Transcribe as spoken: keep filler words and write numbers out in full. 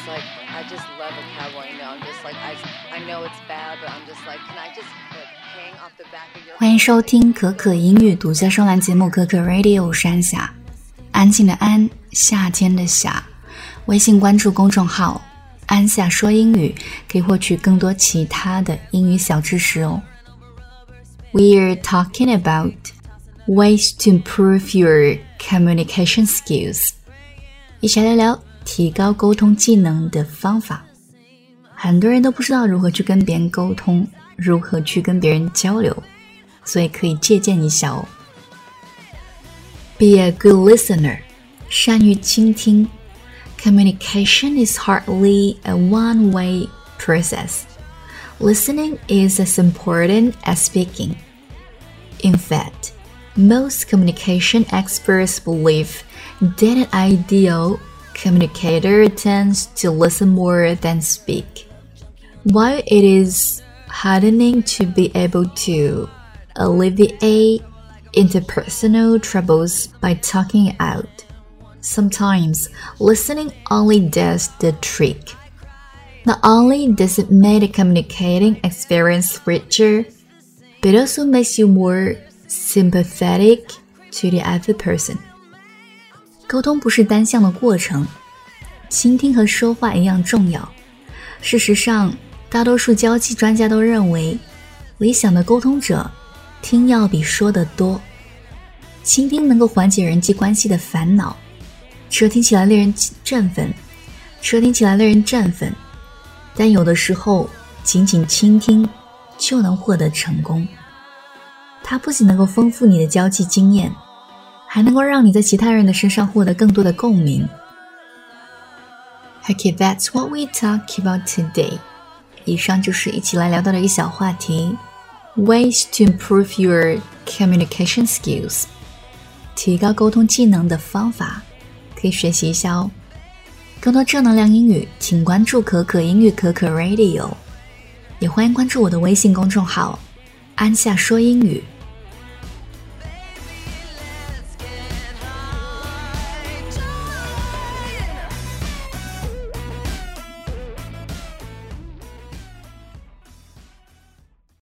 like, I just love a cowboy meal. I'm just like, I, I know it's bad, but I'm just like, can I just like hang off the back of your... 欢迎收听可可英语独家收栏节目可可 Radio， 我是安夏，安静的安，夏天的夏。微信关注公众号安夏说英语，可以获取更多其他的英语小知识哦。We're talking about ways to improve your communication skills. 一起来聊聊提高沟通技能的方法。很多人都不知道如何去跟别人沟通，如何去跟别人交流，所以可以借鉴一下哦。Be a good listener. 善于倾听。Communication is hardly a one-way process. Listening is as important as speaking. In fact, most communication experts believe that an ideal communicator tends to listen more than speak. While it is heartening to be able to alleviate interpersonal troubles by talking out, sometimes listening only does the trick. Not only does it make the communicating experience richer, but it also makes you more sympathetic to the other person. 沟通不是单向的过程，倾听和说话一样重要。事实上，大多数交际专家都认为，理想的沟通者听要比说得多。倾听能够缓解人际关系的烦恼，这听起来令人振奋，这听起来令人振奋，但有的时候仅仅倾听就能获得成功。它不仅能够丰富你的交际经验，还能够让你在其他人的身上获得更多的共鸣。Okay, that's what we talk about today. 以上就是一起来聊到的一个小话题 Ways to improve your communication skills. 提高沟通技能的方法，可以学习一下哦。更多正能量英语，请关注可可英语可可 Radio， 也欢迎关注我的微信公众号安夏说英语。